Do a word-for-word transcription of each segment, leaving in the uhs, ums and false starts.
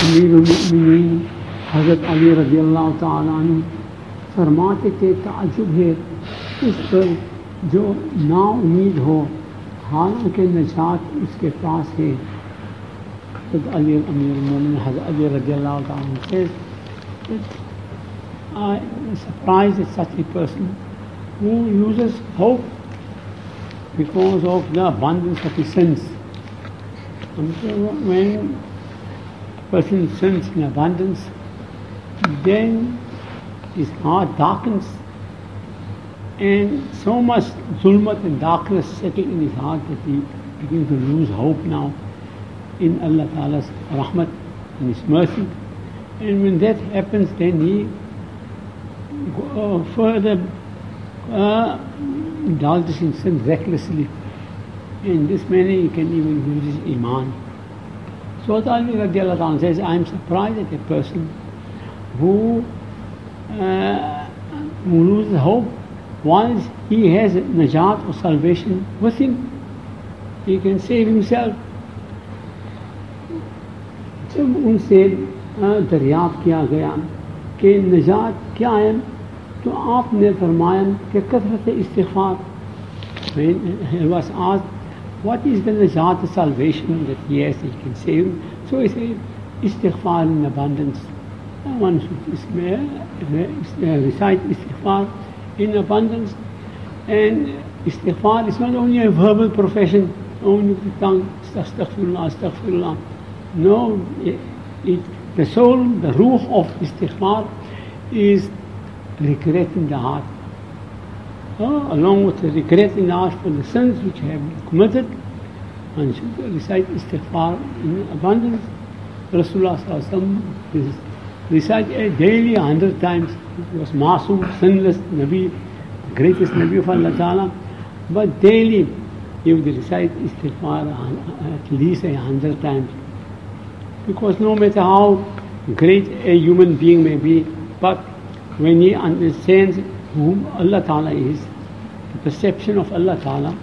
अमीर मुमिनीन हज़रत अली रज़ियल्लाहु ताला अन्हु फरमाते थे, ताज्जुब है उस पर जो नाउम्मीद हो हालांकि नजात उसके पास है। हज़रत अली अमीर मुमिनीन हज़रत अली रज़ियल्लाहु ताला अन्हु says that I am surprised at such a person who uses hope because of the abundance of his sins. And so when a person sins in abundance, then his heart darkens and so much zulmat and darkness settle in his heart that he begins to lose hope now in Allah Ta'ala's rahmat and His mercy. And when that happens, then he uh, further uh, indulges in sin recklessly. In this manner he can even lose his iman. So Ali radiallahu anhu says, I am surprised at a person who, uh, who loses hope once he has najat or salvation with him. He can save himself. जब उनसे दरियाफ्त किया गया कि नजात क्या है, तो आपने फरमाया कि कसरत इस्तिग़फ़ार. He was asked, what is the najat, the salvation that he has, he can save him? So he said, istighfar in abundance. One should recite istighfar in abundance. And istighfar is not only a verbal profession, only the tongue, astaghfirullah, astaghfirullah. No, it, it, the soul, the ruh of istighfar is regret in the heart. Uh, along with the regret in the heart for the sins which have been committed, one should recite istighfar in abundance. Rasulullah sallallahu alaihi wasallam recited daily a hundred times. He was masoom, sinless Nabi, the greatest Nabi of Allah Ta'ala. But daily he would recite istighfar at least a hundred times. Because no matter how great a human being may be, but when he understands whom Allah Ta'ala is, the perception of Allah Ta'ala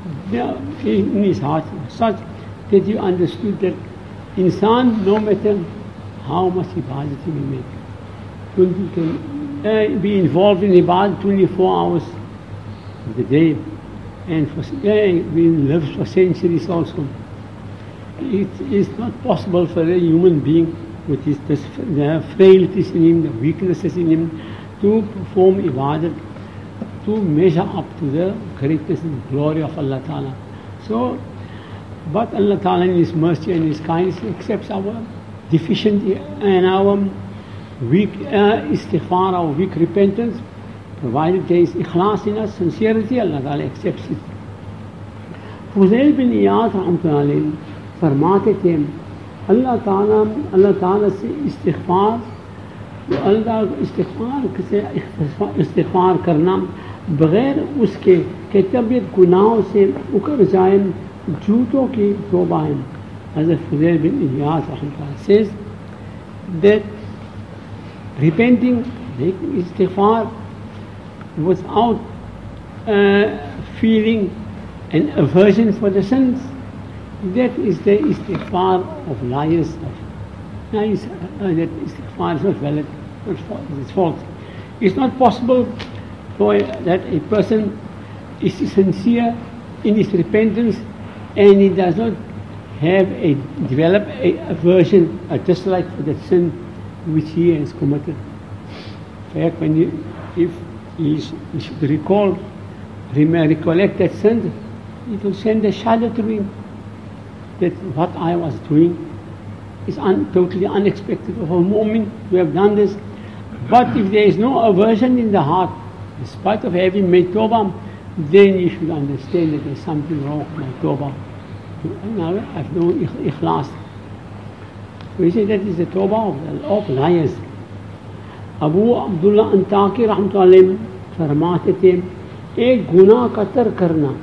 in his heart was such that you understood that insan, no matter how much ibadat he may make, he can uh, be involved in ibadat twenty-four hours of the day, and for, uh, we live for centuries also. It is not possible for a human being with his the frailties in him, the weaknesses in him, to perform ibadat, to measure up to the greatness and glory of Allah Ta'ala. So, but Allah Ta'ala in His mercy and His kindness accepts our deficient and our weak uh, istighfar, our weak repentance, provided there is ikhlas in us, sincerity, Allah Ta'ala accepts it. Fuzail bin Iyad rahmatullahi alayhi फरमाते थे, अल्लाह ताला अल्लाह ताला से इस्तिग़फ़ार, अल्लाह इस्तिग़फ़ार से इस्तिग़फ़ार करना बग़ैर उसके कि तबीयत गुनाहों से उकर जाए, झूठों की तौबा है. हज़रत फुज़ैल बिन इयास रहमतुल्लाह says that repenting, making istighfar without uh, feeling an aversion for the sins, that is the istighfar of liars. Of liars, uh, that istighfar is not valid, it's false. It's not possible for that a person is sincere in his repentance and he does not have a develop a aversion, a dislike for that sin which he has committed. In fact, when you, if he, he should recall, recollect that sin, it will send a shudder to him that what I was doing is un, totally unexpected of a mu'min to have done this. But if there is no aversion in the heart, in spite of having made tawbah, then you should understand that there is something wrong with my tawbah. Now I have no ikhlas. So he said that is the tawbah of, of liars. Abu Abdullah Antaki rahmatullahi फरमाते थे, एक गुनाह का तर्क करना,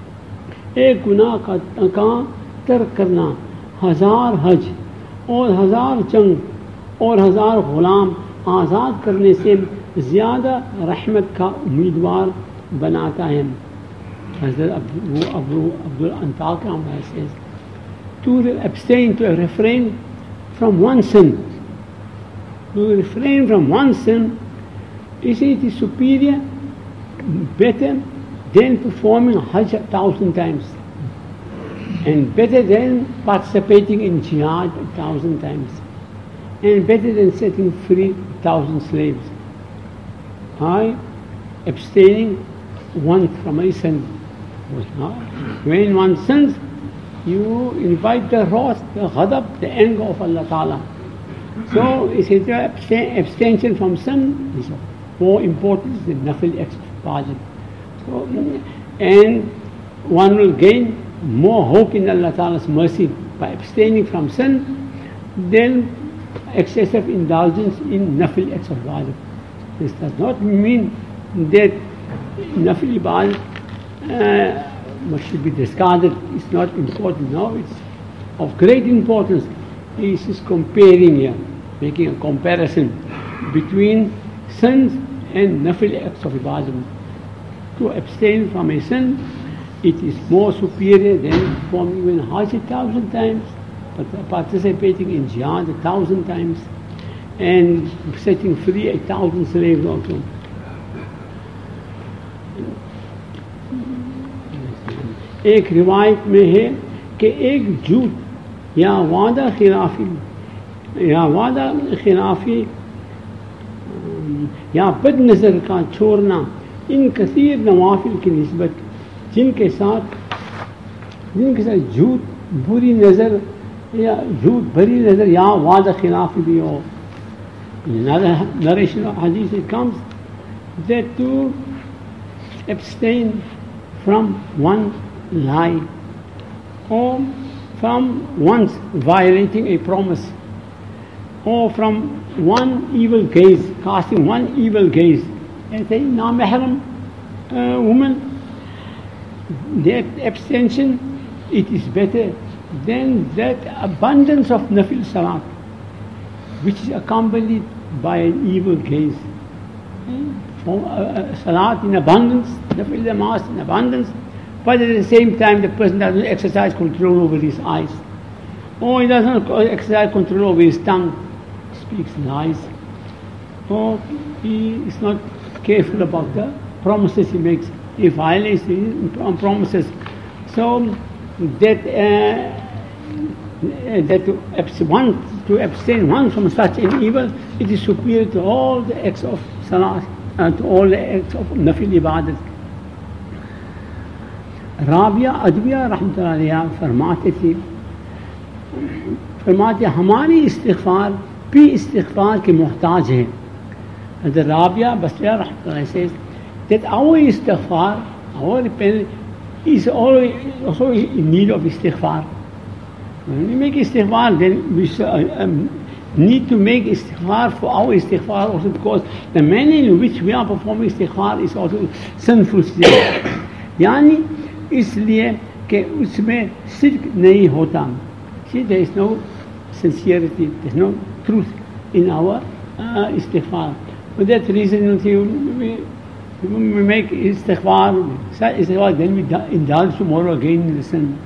एक गुनाह का, का तर्क करना हजार हज और हजार जंग और हजार गुलाम आज़ाद करने से ज़्यादा रहमत का उम्मीदवार बनाता है. हज़रत Abu Abu Abdul अंताकी says, to abstain, to refrain from one sin. To refrain from one sin, you see, it is superior, better than performing Hajj a thousand times, and better than participating in jihad a thousand times, and better than setting free a thousand slaves. By abstaining one from a sin. When one sins, you invite the wrath, the ghadab, the anger of Allah Ta'ala. So, it is abstain, abstention from sin is more important than nafil acts of ibadat. So, and one will gain more hope in Allah Ta'ala's mercy by abstaining from sin than excessive indulgence in nafil acts of ibadat. This does not mean that nafil ibadat uh, should be discarded. It's not important. No, it's of great importance. This is comparing here, making a comparison between sins and nafil acts of ibadah. To abstain from a sin, it is more superior than performing even Hajj a thousand times, but participating in jihad a thousand times, and setting free a thousand slaves also. एक रिवायत में है कि एक झूठ या वादा खिलाफी या वादा खिलाफी या बद नज़र का छोड़ना इन कसीर नवाफिल की निस्बत जिनके साथ जिनके साथ झूठ बुरी नज़र या झूठ भरी नज़र या वादा खिलाफी भी हो. Narration of hadith, it comes that to abstain from one lie or from once violating a promise or from one evil gaze, casting one evil gaze at a non-mahram uh, woman, that abstention, it is better than that abundance of nafil salat which is accompanied by an evil gaze. For, uh, uh, salat in abundance, nafil namas in abundance, but at the same time the person doesn't exercise control over his eyes, or he doesn't exercise control over his tongue, speaks lies, or he is not careful about the promises he makes, he violates his promises. So that uh, that to abstain, one, to abstain one from such an evil, it is superior to all the acts of salah, uh, to all the acts of nafil ibadat. Rabia अदविया रहमतुल्लाह अलैहा फरमाते थे फरमाते हमारी इस्तिग़फ़ार भी इस्तिग़फ़ार के मोहताज है. The Rabia Basriya rahmatullahi says that our istighfar, our repentance is also in need of istighfar. When we make istighfar, then we um, need to make istighfar for our istighfar also, because the manner in which we are performing istighfar is also sinful. यानी इसलिए कि उसमें सिद्क नहीं होता. See, there is no sincerity, there is no truth in our uh, istighfar. For that reason, we, we make istighfar, istighfar, then we indulge tomorrow again in the sin.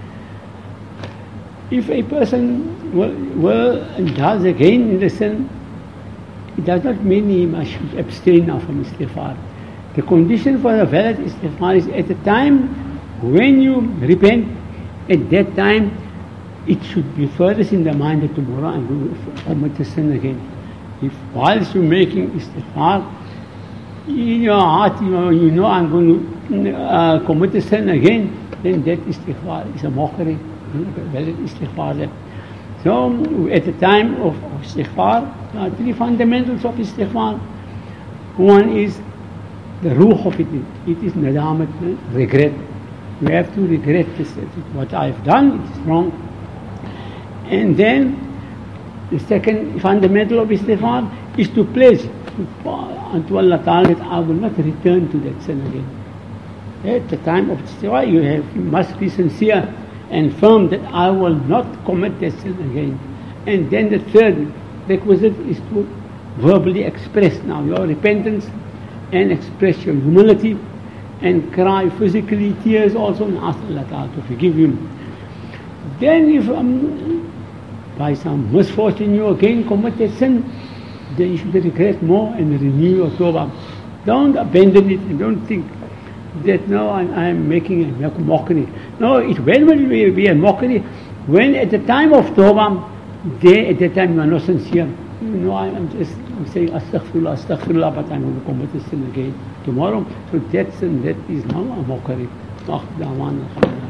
If a person will, will indulge again in the sin, it does not mean he must abstain now from istighfar. The condition for a valid istighfar is at the time when you repent, at that time it should be furthest in the mind that tomorrow I'm going to commit the sin again. If whilst you're making istighfar, in your heart you know, you know I'm going to uh, commit the sin again, then that istighfar is a mockery, valid istighfar. So at the time of, of istighfar, there are three fundamentals of istighfar. One is the ruh of it, it is nadamat, regret. You have to regret this, what I've done, it is wrong. And then the second fundamental of istighfar is to pledge unto Allah Ta'ala that I will not return to that sin again. At the time of istighfar, you, have, you must be sincere and firm that I will not commit that sin again. And then the third requisite is to verbally express now your repentance and express your humility and cry physically, tears also, and ask Allah Ta'ala to forgive you. Then if um, by some misfortune you again commit a sin, then you should regret more and renew your tawbah. Don't abandon it and don't think that no, I'm, I'm making a mockery. No, it when will it be a mockery? When at the time of tawbah, there at the time you are not sincere. You know, I'm just I'm saying astaghfirullah, astaghfirullah, but I'm going to commit a sin again tomorrow. So that sin, that is now a mockery.